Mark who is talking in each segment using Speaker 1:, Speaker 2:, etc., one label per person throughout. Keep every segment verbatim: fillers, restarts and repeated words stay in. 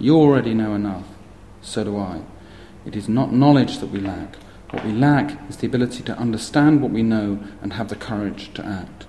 Speaker 1: You already know enough. So do I. It is not knowledge that we lack. What we lack is the ability to understand what we know and have the courage to act.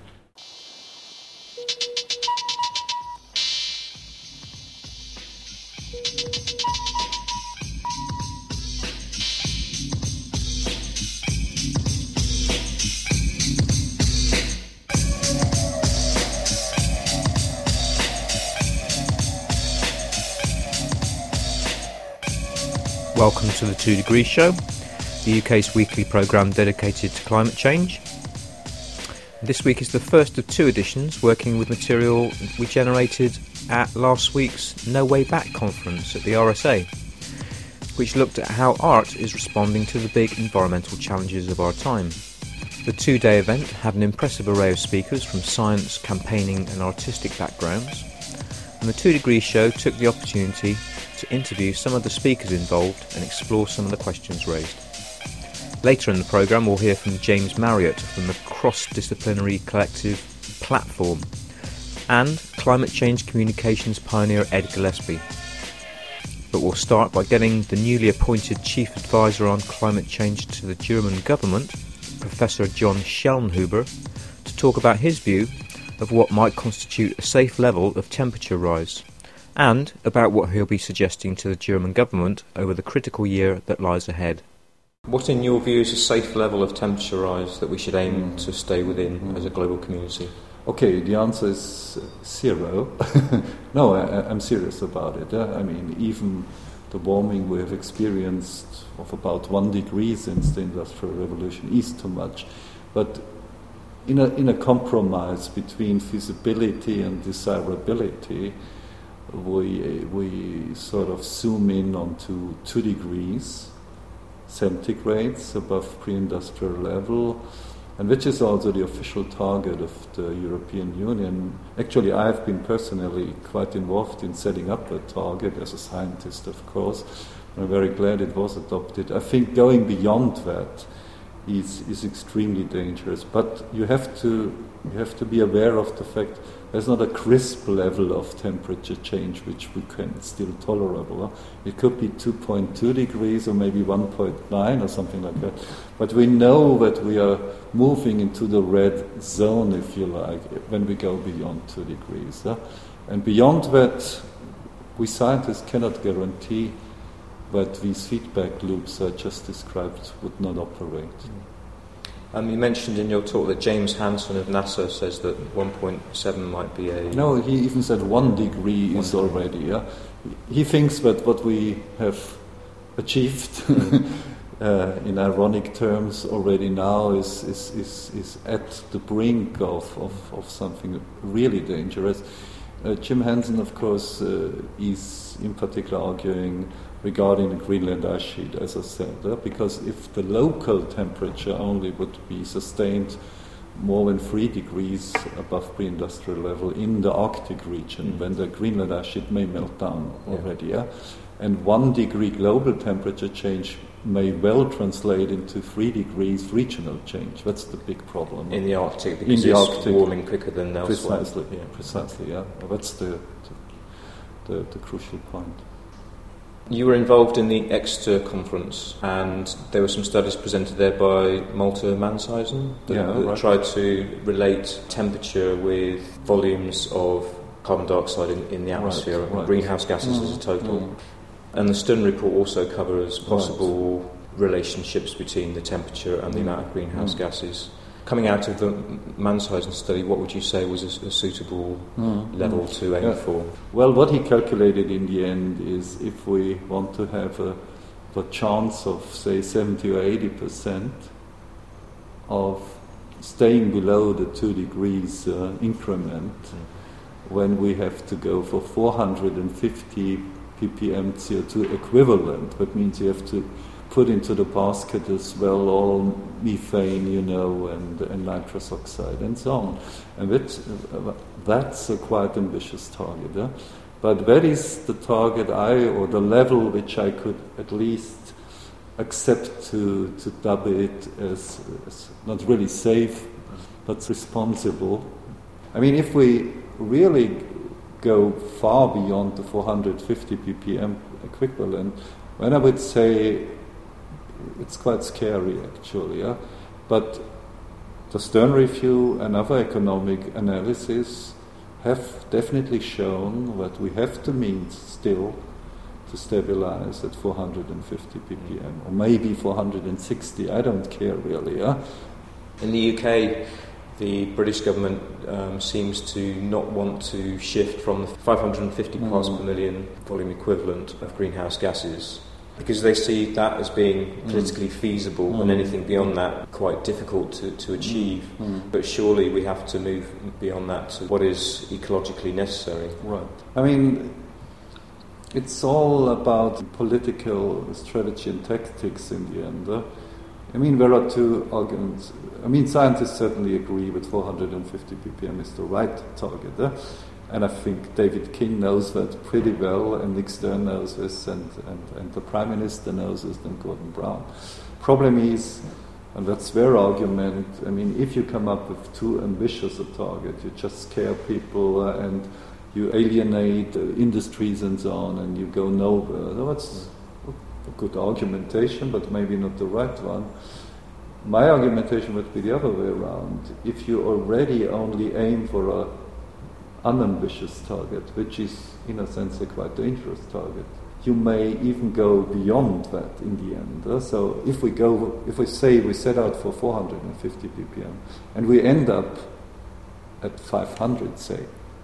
Speaker 2: Welcome to the Two Degrees Show, the U K's weekly programme dedicated to climate change. This week is the first of two editions working with material we generated at last week's No Way Back conference at the R S A, which looked at how art is responding to the big environmental challenges of our time. The two-day event had an impressive array of speakers from science, campaigning and artistic backgrounds, and the Two Degrees Show took the opportunity to interview some of the speakers involved and explore some of the questions raised. Later in the programme we'll hear from James Marriott from the cross-disciplinary collective Platform and climate change communications pioneer Ed Gillespie. But we'll start by getting the newly appointed Chief Advisor on Climate Change to the German government, Professor John Schellnhuber, to talk about his view of what might constitute a safe level of temperature rise, and about what he'll be suggesting to the German government over the critical year that lies ahead. What, in your view, is a safe level of temperature rise that we should aim mm. to stay within mm. as a global community?
Speaker 3: Okay, the answer is zero. No, I, I'm serious about it. Uh, I mean, even the warming we have experienced of about one degree since the Industrial Revolution is too much. But in a, in a compromise between feasibility and desirability, we we sort of zoom in onto two degrees centigrades above pre-industrial level, and which is also the official target of the European Union. Actually, I have been personally quite involved in setting up that target as a scientist, of course. I'm very glad it was adopted. I think going beyond that is is extremely dangerous, but you have to you have to be aware of the fact there's not a crisp level of temperature change which we can still tolerable. It could be two point two degrees or maybe one point nine or something like that. But we know that we are moving into the red zone, if you like, when we go beyond two degrees. Huh? And beyond that, we scientists cannot guarantee that these feedback loops I just described would not operate. Mm.
Speaker 2: Um, you mentioned in your talk that James Hansen of NASA says that one point seven might be a...
Speaker 3: No, he even said one degree one is degree. already. Yeah? He thinks that what we have achieved, mm. uh, in ironic terms, already now is is, is, is at the brink of, of, of something really dangerous. Uh, Jim Hansen, of course, uh, is in particular arguing regarding the Greenland ice sheet, as I said, uh, because if the local temperature only would be sustained more than three degrees above pre-industrial level in the Arctic region, mm. when the Greenland ice sheet may melt down already, yeah. Yeah? And one degree global temperature change may well translate into three degrees regional change. That's the big problem.
Speaker 2: In the Arctic, because in the it's Arctic, warming quicker than elsewhere.
Speaker 3: Precisely, yeah, precisely, yeah. That's the, the, the, the crucial point.
Speaker 2: You were involved in the Exeter conference, and there were some studies presented there by Malte Manshuisen that, yeah, that right. tried to relate temperature with volumes of carbon dioxide in, in the atmosphere, right, right. greenhouse gases mm, as a total. Mm. And the Stern report also covers possible right. relationships between the temperature and the mm. amount of greenhouse mm. gases. Coming out of the Manshuisen study, what would you say was a, a suitable mm. level mm. to aim yeah. for?
Speaker 3: Well, what he calculated in the end is if we want to have a, a chance of, say, seventy or eighty percent of staying below the two degrees uh, increment, mm. when we have to go for four hundred fifty ppm C O two equivalent, that means you have to put into the basket as well all methane, you know, and, and nitrous oxide and so on. And that, uh, that's a quite ambitious target. Yeah? But that is the target I, or the level which I could at least accept to, to dub it as, as not really safe, but responsible. I mean, if we really go far beyond the four hundred fifty ppm equivalent, then I would say it's quite scary actually. Yeah? But the Stern Review and other economic analysis have definitely shown that we have the means still to stabilize at four hundred fifty ppm, or maybe four hundred sixty, I don't care really. Yeah?
Speaker 2: In the U K, the British government um, seems to not want to shift from the five hundred fifty mm. parts per million volume equivalent of greenhouse gases, because they see that as being politically mm. feasible, mm. and anything beyond that quite difficult to, to achieve. Mm. But surely we have to move beyond that to what is ecologically necessary.
Speaker 3: Right. I mean, it's all about political strategy and tactics in the end. Uh, I mean, there are two arguments. I mean, scientists certainly agree that four hundred fifty ppm is the right target. Uh, and I think David King knows that pretty well, and Nick Stern knows this, and, and, and the Prime Minister knows this, and Gordon Brown. Problem is, and that's their argument, I mean, if you come up with too ambitious a target, you just scare people uh, and you alienate uh, industries and so on, and you go nowhere. So that's a good argumentation, but maybe not the right one. My argumentation would be the other way around. If you already only aim for a unambitious target, which is in a sense a quite dangerous target, you may even go beyond that in the end. Uh, so if we go, if we say we set out for four hundred fifty ppm and we end up at five hundred, say,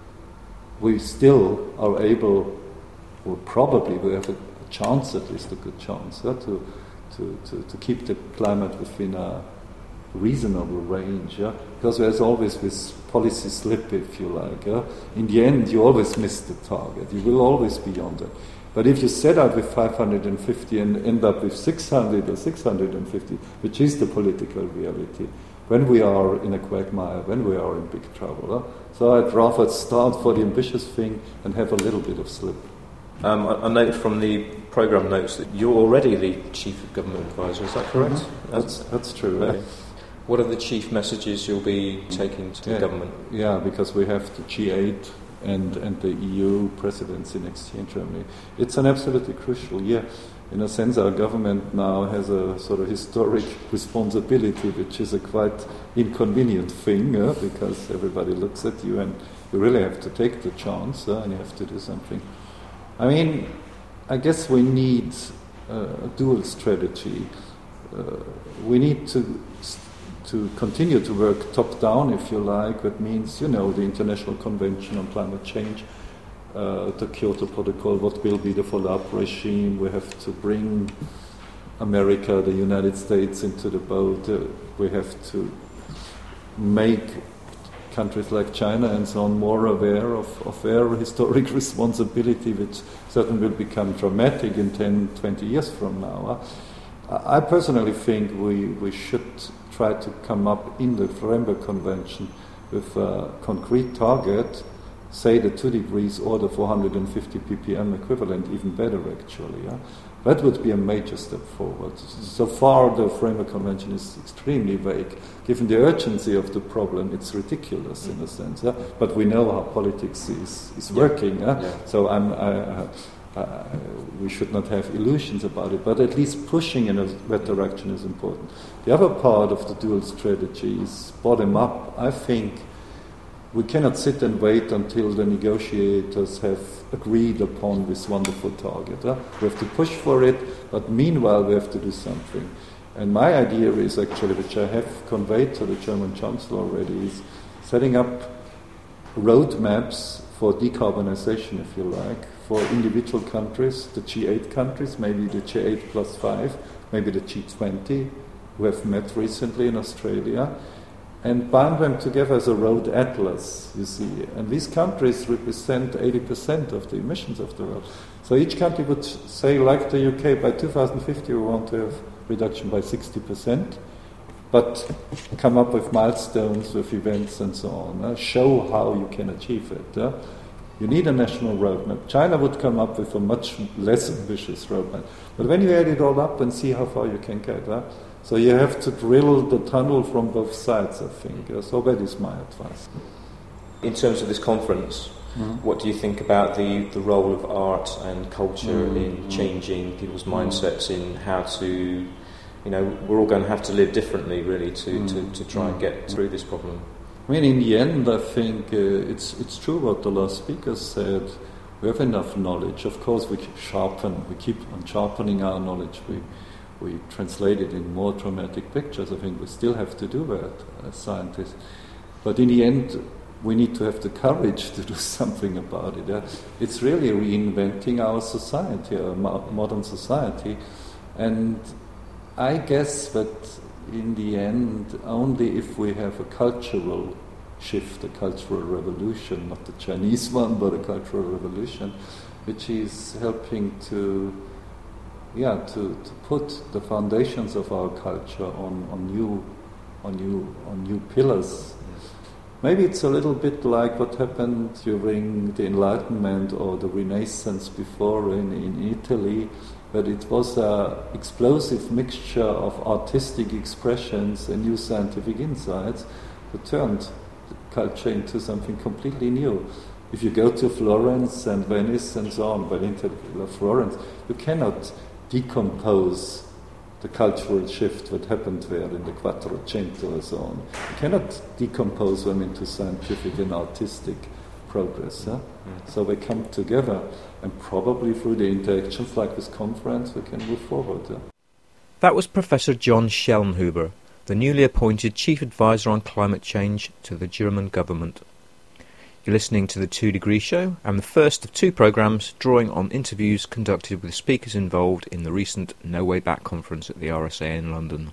Speaker 3: we still are able, or probably we have a, a chance, at least a good chance, uh, to, to, to, to keep the climate within a reasonable range, yeah? Because there's always this policy slip, if you like. Yeah? In the end, you always miss the target. You will always be on that. But if you set out with five hundred fifty and end up with six hundred or six hundred fifty, which is the political reality, when we are in a quagmire, when we are in big trouble. Huh? So I'd rather start for the ambitious thing and have a little bit of slip.
Speaker 2: Um, I, I note from the programme notes that you're already the Chief of Government Advisor, is that correct?
Speaker 3: Mm-hmm. That's, that's true.
Speaker 2: Okay.
Speaker 3: Yeah.
Speaker 2: What are the chief messages you'll be taking to
Speaker 3: yeah,
Speaker 2: the government?
Speaker 3: Yeah, because we have the G eight and, and the E U presidency next year in Germany. It's an absolutely crucial year. In a sense, our government now has a sort of historic responsibility, which is a quite inconvenient thing, uh, because everybody looks at you and you really have to take the chance uh, and you have to do something. I mean, I guess we need uh, a dual strategy. Uh, we need to to continue to work top-down, if you like. That means, you know, the International Convention on Climate Change, uh, the Kyoto Protocol, what will be the follow-up regime. We have to bring America, the United States into the boat. Uh, we have to make countries like China and so on more aware of, of their historic responsibility, which certainly will become dramatic in ten, twenty years from now. Uh, I personally think we, we should try to come up in the Framework Convention with a concrete target, say the two degrees or the four hundred fifty ppm equivalent, even better actually. Yeah? That would be a major step forward. So far the Framework Convention is extremely vague. Given the urgency of the problem, it's ridiculous in a sense. Yeah? But we know how politics is, is working. Yeah? Yeah. So I'm, I, uh, we should not have illusions about it, but at least pushing in a, that direction is important. The other part of the dual strategy is bottom up. I think we cannot sit and wait until the negotiators have agreed upon this wonderful target. Huh? We have to push for it, but meanwhile we have to do something. And my idea is actually, which I have conveyed to the German Chancellor already, is setting up roadmaps for decarbonization, if you like, for individual countries, the G eight countries, maybe the G eight plus five, maybe the G twenty, who have met recently in Australia, and bind them together as a road atlas, you see. And these countries represent eighty percent of the emissions of the world. So each country would say, like the U K, by two thousand fifty we want to have reduction by sixty percent, but come up with milestones, with events and so on. Uh, show how you can achieve it. Uh. You need a national roadmap. China would come up with a much less ambitious roadmap. But when you add it all up and see how far you can get, uh, so you have to drill the tunnel from both sides, I think. Uh, so that is my advice.
Speaker 2: In terms of this conference, Mm. What do you think about the, the role of art and culture mm. in changing people's mindsets mm. in how to, you know, we're all going to have to live differently, really, to, mm. to, to try mm. and get through this problem?
Speaker 3: I mean, in the end, I think uh, it's it's true what the last speaker said. We have enough knowledge. Of course, we keep sharpen. We keep on sharpening our knowledge. We we translate it in more dramatic pictures. I think we still have to do that as scientists. But in the end, we need to have the courage to do something about it. Yeah? It's really reinventing our society, our mo- modern society. And I guess that in the end, only if we have a cultural shift, a cultural revolution, not the Chinese one, but a cultural revolution, which is helping to, yeah, to, to put the foundations of our culture on, on new, on new, on new pillars. Maybe it's a little bit like what happened during the Enlightenment or the Renaissance before in, in Italy, but it was an explosive mixture of artistic expressions and new scientific insights that turned the culture into something completely new. If you go to Florence and Venice and so on, but in particular Florence, you cannot decompose the cultural shift that happened there in the Quattrocento and so on. You cannot decompose them into scientific and artistic progress. Huh? Mm. So they come together, and probably through the interactions like this conference, we can move forward. Huh?
Speaker 2: That was Professor John Schellnhuber, the newly appointed Chief Advisor on Climate Change to the German government. You're listening to the Two Degree Show, and the first of two programmes drawing on interviews conducted with speakers involved in the recent No Way Back conference at the R S A in London.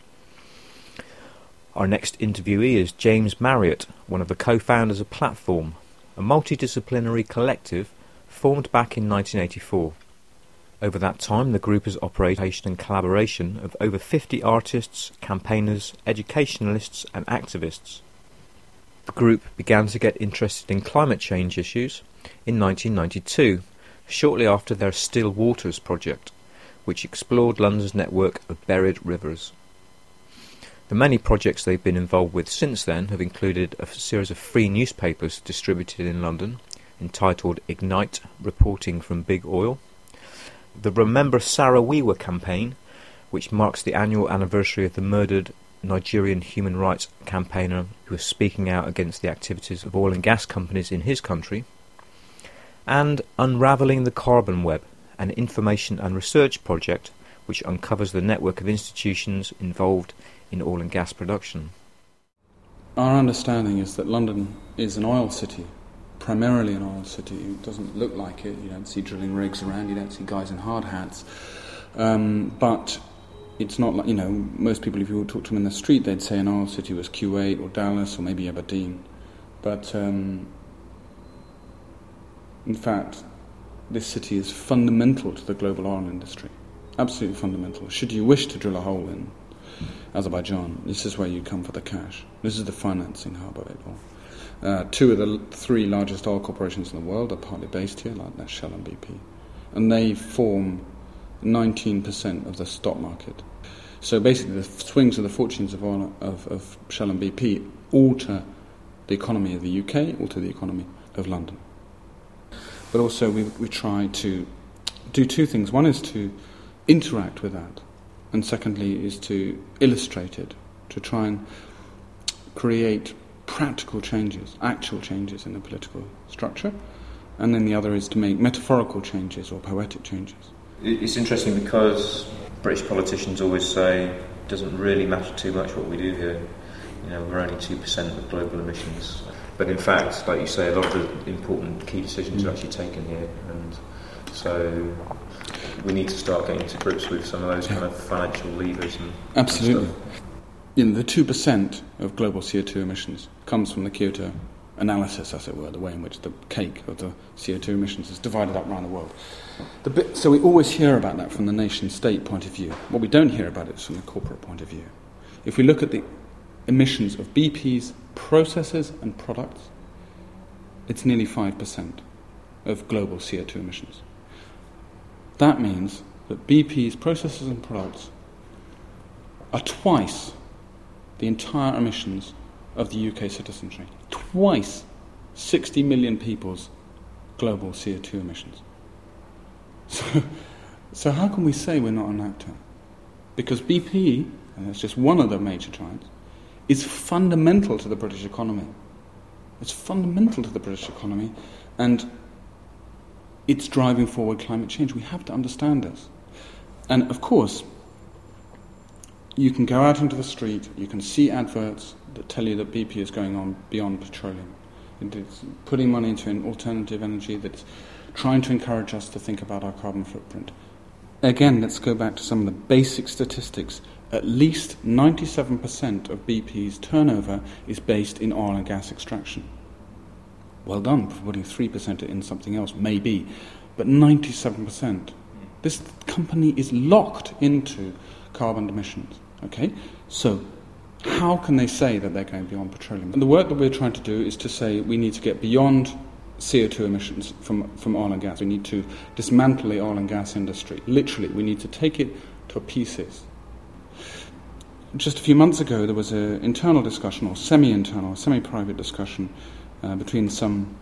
Speaker 2: Our next interviewee is James Marriott, one of the co-founders of Platform, a multidisciplinary collective formed back in nineteen eighty-four. Over that time, the group has operated in collaboration of over fifty artists, campaigners, educationalists and activists. The group began to get interested in climate change issues in nineteen ninety-two, shortly after their Still Waters project, which explored London's network of buried rivers. The many projects they've been involved with since then have included a series of free newspapers distributed in London, entitled Ignite, Reporting from Big Oil, the Remember Sarawiwa campaign, which marks the annual anniversary of the murdered Nigerian human rights campaigner who was speaking out against the activities of oil and gas companies in his country, and Unravelling the Carbon Web, an information and research project which uncovers the network of institutions involved in oil and gas production.
Speaker 1: Our understanding is that London is an oil city, primarily an oil city. It doesn't look like it. You don't see drilling rigs around, you don't see guys in hard hats. Um, but it's not like, you know, most people, if you talk to them in the street, they'd say an oil city was Kuwait or Dallas or maybe Aberdeen. But um, in fact, this city is fundamental to the global oil industry. Absolutely fundamental. Should you wish to drill a hole in Azerbaijan, this is where you come for the cash. This is the financing hub of it all. Uh, two of the l- three largest oil corporations in the world are partly based here, like that's Shell and B P. And they form nineteen percent of the stock market. So basically the swings of the fortunes of, oil, of, of Shell and B P alter the economy of the U K, alter the economy of London. But also we, we try to do two things. One is to interact with that, and secondly is to illustrate it, to try and create practical changes, actual changes in the political structure, and then the other is to make metaphorical changes or poetic changes.
Speaker 2: It's interesting because British politicians always say it doesn't really matter too much what we do here. You know, we're only two percent of global emissions. But in fact, like you say, a lot of the important key decisions mm. are actually taken here, and so we need to start getting to grips with some of those kind of financial levers and
Speaker 1: absolutely.
Speaker 2: And stuff.
Speaker 1: You know, the two percent of global C O two emissions comes from the Kyoto analysis, as it were, the way in which the cake of the C O two emissions is divided up around the world. The bit, so we always hear about that from the nation-state point of view. What we don't hear about it is from the corporate point of view. If we look at the emissions of B P's processes and products, it's nearly five percent of global C O two emissions. That means that B P's processes and products are twice the entire emissions of the U K citizenry. Twice sixty million people's global C O two emissions. So, so how can we say we're not an actor? Because B P, and that's just one of the major giants, is fundamental to the British economy. It's fundamental to the British economy, and it's driving forward climate change. We have to understand this. And of course, you can go out into the street, you can see adverts that tell you that B P is going on beyond petroleum. It's putting money into an alternative energy that's trying to encourage us to think about our carbon footprint. Again, let's go back to some of the basic statistics. At least ninety-seven percent of B P's turnover is based in oil and gas extraction. Well done for putting three percent in something else, maybe, but ninety-seven percent. This company is locked into carbon emissions. Okay, so how can they say that they're going beyond petroleum? And the work that we're trying to do is to say we need to get beyond C O two emissions from, from oil and gas. We need to dismantle the oil and gas industry. Literally, we need to take it to pieces. Just a few months ago, there was an internal discussion, or semi-internal, semi-private discussion uh, between some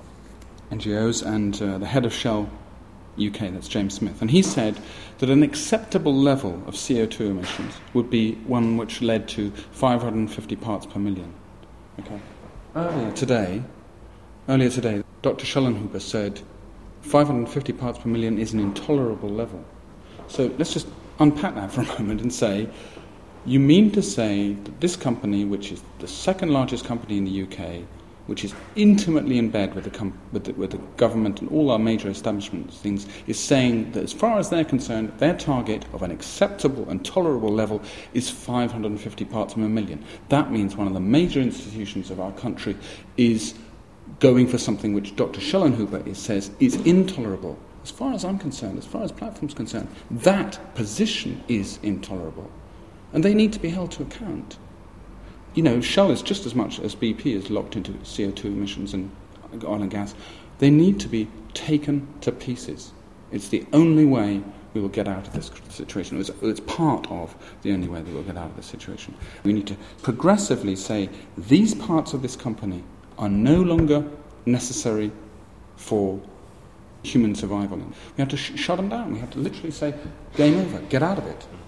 Speaker 1: N G Os and uh, the head of Shell U K, that's James Smith. And he said that an acceptable level of C O two emissions would be one which led to five hundred fifty parts per million. Okay. Earlier today, earlier today, Doctor Schellenhuber said five hundred fifty parts per million is an intolerable level. So let's just unpack that for a moment and say, you mean to say that this company, which is the second largest company in the U K, which is intimately in bed with the, com- with, the, with the government and all our major establishments, things, is saying that as far as they're concerned, their target of an acceptable and tolerable level is five hundred fifty parts per million. That means one of the major institutions of our country is going for something which Doctor Schellenhuber is, says is intolerable. As far as I'm concerned, as far as Platform's concerned, that position is intolerable. And they need to be held to account. You know, Shell is just as much as B P is locked into C O two emissions and oil and gas. They need to be taken to pieces. It's the only way we will get out of this situation. It's, it's part of the only way that we'll get out of this situation. We need to progressively say these parts of this company are no longer necessary for human survival. We have to sh- shut them down. We have to literally say, game over, get out of it.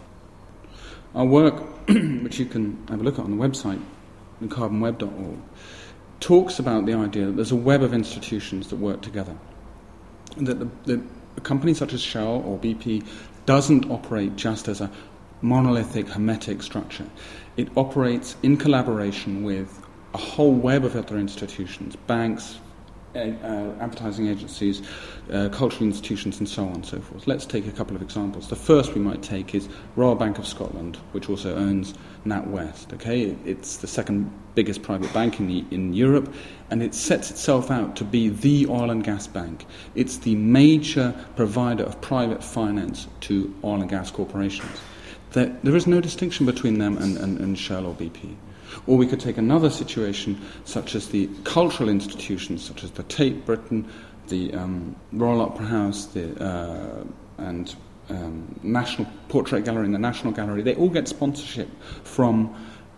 Speaker 1: Our work, which you can have a look at on the website, carbon web dot org, talks about the idea that there's a web of institutions that work together. And that the, the, a company such as Shell or B P doesn't operate just as a monolithic, hermetic structure. It operates in collaboration with a whole web of other institutions, banks, uh, uh, advertising agencies, uh, cultural institutions, and so on and so forth. Let's take a couple of examples. The first we might take is Royal Bank of Scotland, which also owns NatWest. Okay, it's the second biggest private bank in, the, in Europe, and it sets itself out to be the oil and gas bank. It's the major provider of private finance to oil and gas corporations. There, there is no distinction between them and, and, and Shell or B P. Or we could take another situation, such as the cultural institutions, such as the Tate Britain, the um, Royal Opera House, the, uh, and um, National Portrait Gallery and the National Gallery. They all get sponsorship from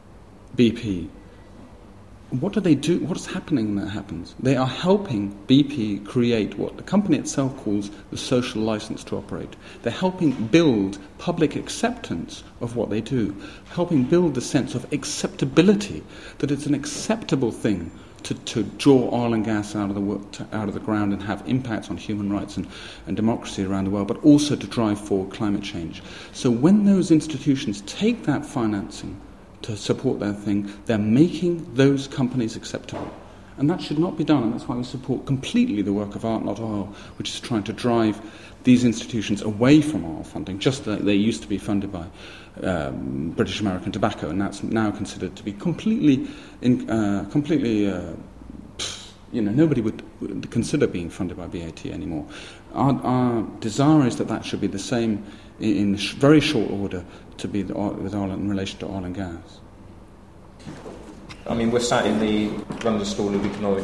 Speaker 1: B P. What do they do? What is happening when that happens? They are helping B P create what the company itself calls the social license to operate. They're helping build public acceptance of what they do, helping build the sense of acceptability, that it's an acceptable thing to, to draw oil and gas out of the to, out of the ground and have impacts on human rights and, and democracy around the world, but also to drive forward climate change. So when those institutions take that financing to support their thing, they're making those companies acceptable. And that should not be done, and that's why we support completely the work of Art Not Oil, which is trying to drive these institutions away from oil funding, just like they used to be funded by um, British American Tobacco, and that's now considered to be completely, in, uh, completely, uh, pff, you know, nobody would, would consider being funded by B A T anymore. Our, our desire is that that should be the same in, in sh- very short order to be the oil, with oil in relation to oil and gas.
Speaker 2: I mean, we're sat in the London School of Economics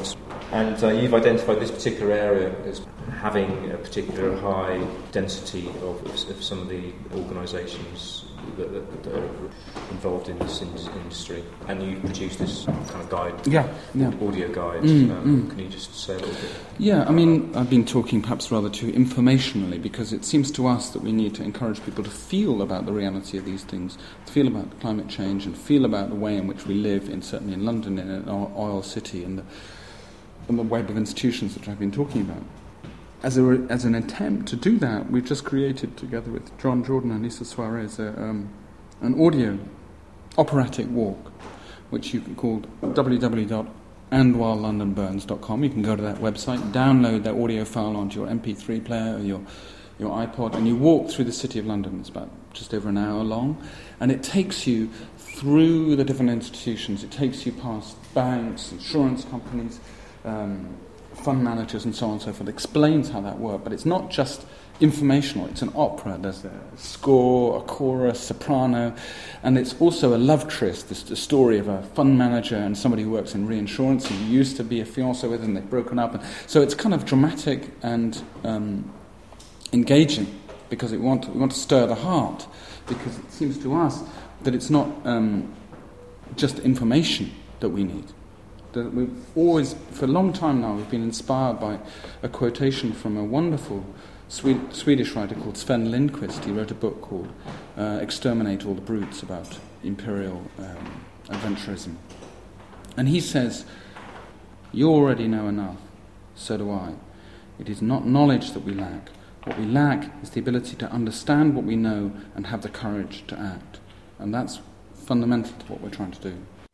Speaker 2: And uh, you've identified this particular area as having a particular high density of, of some of the organisations that, that, that are involved in this in- industry. And you produced this kind of guide,
Speaker 1: yeah, yeah.
Speaker 2: audio guide.
Speaker 1: Mm,
Speaker 2: um,
Speaker 1: mm.
Speaker 2: Can you just say a little bit?
Speaker 1: Yeah, I mean, I've been talking perhaps rather too informationally, because it seems to us that we need to encourage people to feel about the reality of these things, to feel about climate change and feel about the way in which we live, in certainly in London, in an oil city, and the, and the web of institutions that I've been talking about. As, a, as an attempt to do that, we've just created, together with John Jordan and Lisa Suarez, a, um, an audio operatic walk, which you can call w w w dot and while london burns dot com. You can go to that website, download that audio file onto your M P three player or your, your iPod, and you walk through the City of London. It's about just over an hour long, and it takes you through the different institutions. It takes you past banks, insurance companies, um, fund managers and so on and so forth. It explains how that works, but it's not just informational, it's an opera. There's a score, a chorus, soprano, and it's also a love tryst. It's the story of a fund manager and somebody who works in reinsurance and used to be a fiancé with, and they've broken up. And so it's kind of dramatic and um, engaging, because it want, we want to stir the heart, because it seems to us that it's not um, just information that we need. That we've always, for a long time now, we've been inspired by a quotation from a wonderful Swed- Swedish writer called Sven Lindqvist. He wrote a book called uh, Exterminate All the Brutes, about imperial um, adventurism. And he says, "You already know enough, so do I. It is not knowledge that we lack. What we lack is the ability to understand what we know and have the courage to act." And that's fundamental to what we're trying to do.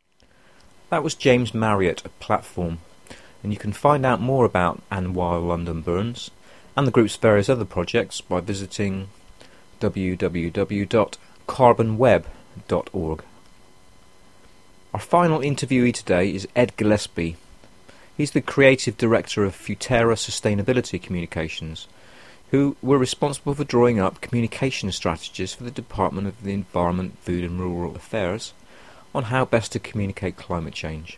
Speaker 2: That was James Marriott of Platform, and you can find out more about And While London Burns and the group's various other projects by visiting w w w dot carbon web dot org. Our final interviewee today is Ed Gillespie. He's the creative director of Futera Sustainability Communications, who were responsible for drawing up communication strategies for the Department of the Environment, Food and Rural Affairs on how best to communicate climate change.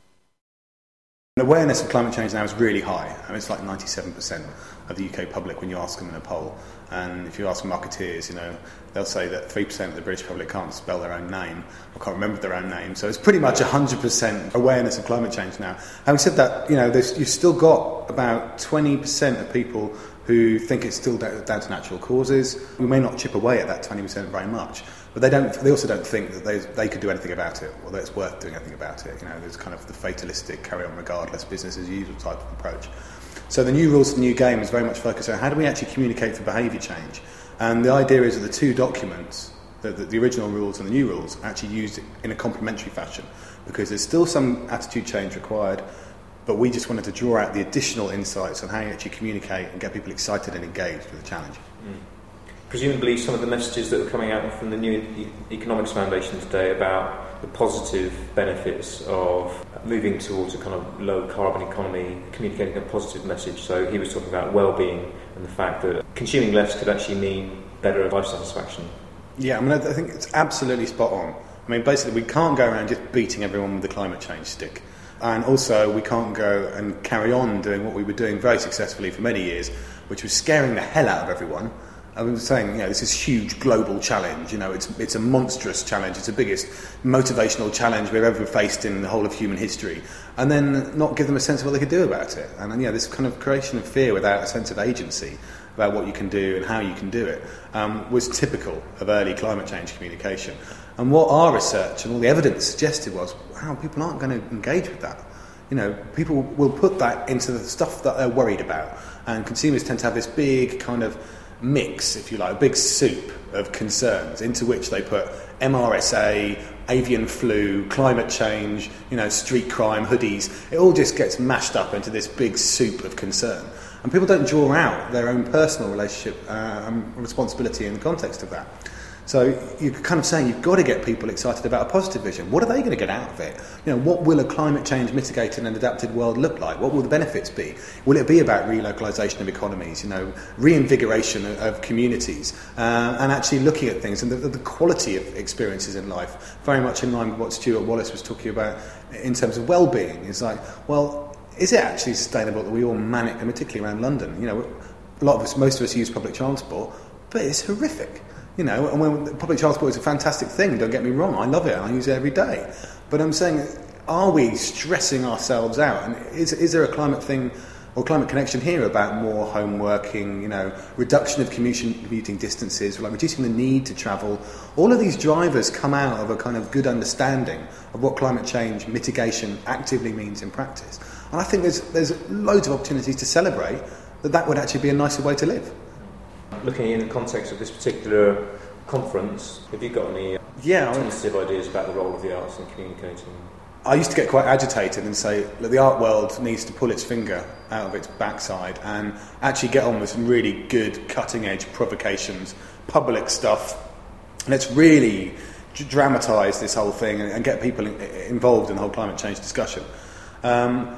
Speaker 4: Awareness of climate change now is really high. I mean, it's like ninety-seven percent of the U K public when you ask them in a poll. And if you ask marketeers, you know, they'll say that three percent of the British public can't spell their own name or can't remember their own name. So it's pretty much one hundred percent awareness of climate change now. Having said that, you know, there's, you've still got about twenty percent of people who think it's still down to natural causes. We may not chip away at that twenty percent very much, but they don't. They also don't think that they they could do anything about it, or that it's worth doing anything about it. You know, there's kind of the fatalistic, carry on regardless, business as usual type of approach. So the new rules for the new game is very much focused on how do we actually communicate for behaviour change. And the idea is that the two documents, the, the, the original rules and the new rules, are actually used in a complementary fashion, because there's still some attitude change required, but we just wanted to draw out the additional insights on how you actually communicate and get people excited and engaged with the challenge.
Speaker 2: Mm. Presumably some of the messages that are coming out from the New e- Economics Foundation today about the positive benefits of moving towards a kind of low carbon economy, communicating a positive message. So he was talking about well-being and the fact that consuming less could actually mean better life satisfaction.
Speaker 4: Yeah, I mean, I think it's absolutely spot on. I mean, basically we can't go around just beating everyone with the climate change stick. And also we can't go and carry on doing what we were doing very successfully for many years, which was scaring the hell out of everyone. I was saying, you know, this is a huge global challenge. You know, it's it's a monstrous challenge. It's the biggest motivational challenge we've ever faced in the whole of human history. And then not give them a sense of what they could do about it. And, you know, this kind of creation of fear without a sense of agency about what you can do and how you can do it um, was typical of early climate change communication. And what our research and all the evidence suggested was, wow, people aren't going to engage with that. You know, people will put that into the stuff that they're worried about. And consumers tend to have this big kind of mix, if you like, a big soup of concerns into which they put M R S A, avian flu, climate change, you know, street crime, hoodies. It all just gets mashed up into this big soup of concern. And people don't draw out their own personal relationship uh, and responsibility in the context of that. So you're kind of saying you've got to get people excited about a positive vision. What are they going to get out of it? You know, what will a climate change mitigated and adapted world look like? What will the benefits be? Will it be about relocalisation of economies, you know, reinvigoration of, of communities, uh, and actually looking at things and the, the quality of experiences in life, very much in line with what Stuart Wallace was talking about in terms of well-being. It's like, well, is it actually sustainable that we all manic, and particularly around London? You know, a lot of us, most of us use public transport, but it's horrific. You know, and when public transport is a fantastic thing, don't get me wrong, I love it, and I use it every day. But I'm saying, are we stressing ourselves out? And is, is there a climate thing or climate connection here about more home working, you know, reduction of commuting, commuting distances, like reducing the need to travel? All of these drivers come out of a kind of good understanding of what climate change mitigation actively means in practice. And I think there's there's loads of opportunities to celebrate that that would actually be a nicer way to live.
Speaker 2: Looking in the context of this particular conference, have you got any
Speaker 4: yeah,
Speaker 2: tentative ideas about the role of the arts in communicating?
Speaker 4: I used to get quite agitated and say that the art world needs to pull its finger out of its backside and actually get on with some really good cutting-edge provocations, public stuff. Let's really dramatise this whole thing and, and get people in, involved in the whole climate change discussion. Um,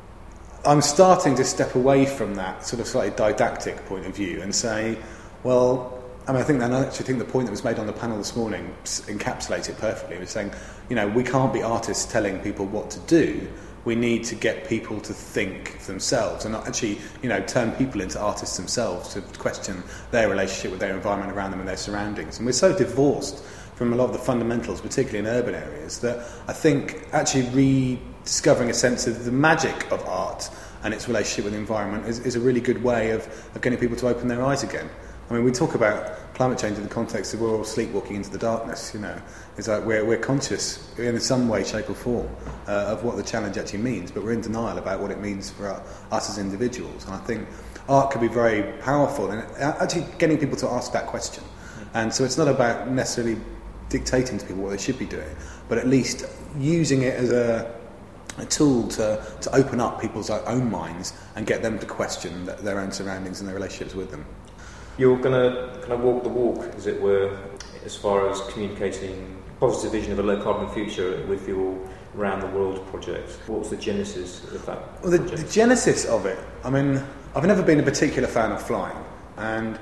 Speaker 4: I'm starting to step away from that sort of slightly didactic point of view and say, well, I mean, I think, and I actually think the point that was made on the panel this morning encapsulates it perfectly. It was saying, you know, we can't be artists telling people what to do. We need to get people to think for themselves and not actually, you know, turn people into artists themselves, to question their relationship with their environment around them and their surroundings. And we're so divorced from a lot of the fundamentals, particularly in urban areas, that I think actually rediscovering a sense of the magic of art and its relationship with the environment is, is a really good way of, of getting people to open their eyes again. I mean, we talk about climate change in the context of we're all sleepwalking into the darkness, you know. It's like we're, we're conscious in some way, shape or form uh, of what the challenge actually means, but we're in denial about what it means for our, us as individuals. And I think art can be very powerful in actually getting people to ask that question. And so it's not about necessarily dictating to people what they should be doing, but at least using it as a, a tool to, to open up people's own minds and get them to question their own surroundings and their relationships with them.
Speaker 2: You're going to kind of walk the walk, as it were, as far as communicating a positive vision of a low-carbon future with your Round the World project. What was the genesis of that
Speaker 4: Well, the,
Speaker 2: project?
Speaker 4: the genesis of it, I mean, I've never been a particular fan of flying, and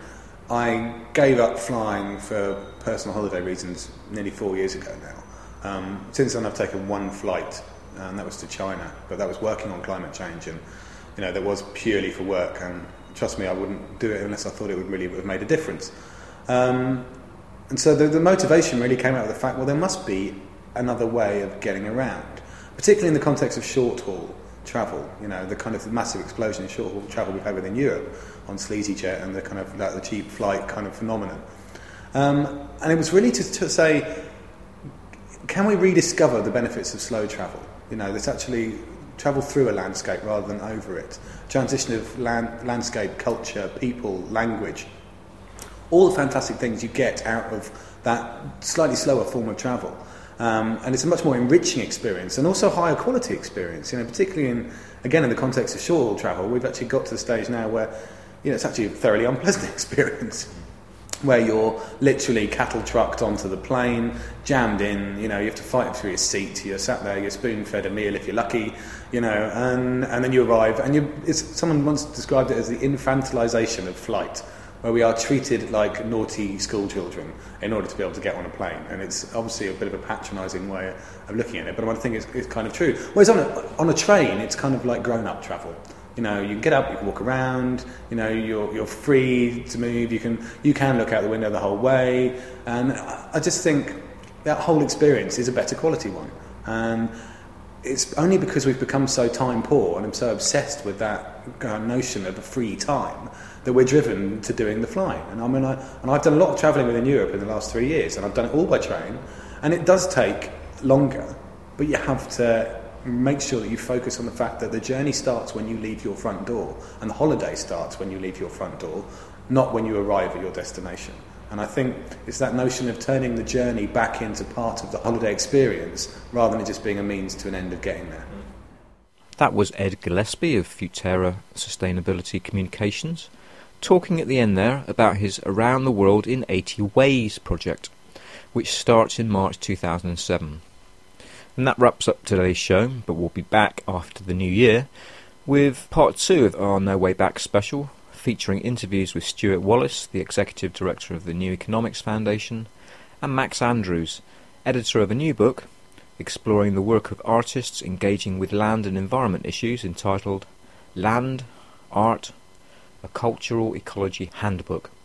Speaker 4: I gave up flying for personal holiday reasons nearly four years ago now. Um, since then I've taken one flight, and that was to China, but that was working on climate change, and you know, that was purely for work, and trust me, I wouldn't do it unless I thought it would really have made a difference. Um, and so the, the motivation really came out of the fact, well, there must be another way of getting around, particularly in the context of short-haul travel, you know, the kind of massive explosion in short-haul travel we've had within Europe on SleazyJet and the kind of like the cheap flight kind of phenomenon. Um, and it was really to, to say, can we rediscover the benefits of slow travel? You know, that's actually travel through a landscape rather than over it. Transition of land, landscape, culture, people, language. All the fantastic things you get out of that slightly slower form of travel. Um, and it's a much more enriching experience and also higher quality experience. You know, particularly in, again, in the context of short travel, we've actually got to the stage now where, you know, it's actually a thoroughly unpleasant experience, where you're literally cattle trucked onto the plane, jammed in, you know, you have to fight through your seat, you're sat there, you're spoon-fed a meal if you're lucky, you know, and, and then you arrive, and you, it's, someone once described it as the infantilization of flight, where we are treated like naughty school children in order to be able to get on a plane. And it's obviously a bit of a patronising way of looking at it, but I think it's, it's kind of true. Whereas on a, on a train, it's kind of like grown-up travel. You know, you can get up, you can walk around, you know, you're you're free to move, you can you can look out the window the whole way, and I just think that whole experience is a better quality one. And it's only because we've become so time poor and I'm so obsessed with that uh, notion of a free time that we're driven to doing the flying. And I mean, I, and I've done a lot of travelling within Europe in the last three years, and I've done it all by train, and it does take longer, but you have to make sure that you focus on the fact that the journey starts when you leave your front door and the holiday starts when you leave your front door, not when you arrive at your destination. And I think it's that notion of turning the journey back into part of the holiday experience rather than it just being a means to an end of getting there.
Speaker 2: That was Ed Gillespie of Futerra Sustainability Communications, talking at the end there about his Around the World in eighty Ways project, which starts in March two thousand seven. And that wraps up today's show, but we'll be back after the new year with part two of our No Way Back special, featuring interviews with Stuart Wallace, the Executive Director of the New Economics Foundation, and Max Andrews, editor of a new book, exploring the work of artists engaging with land and environment issues, entitled Land, Art, A Cultural Ecology Handbook.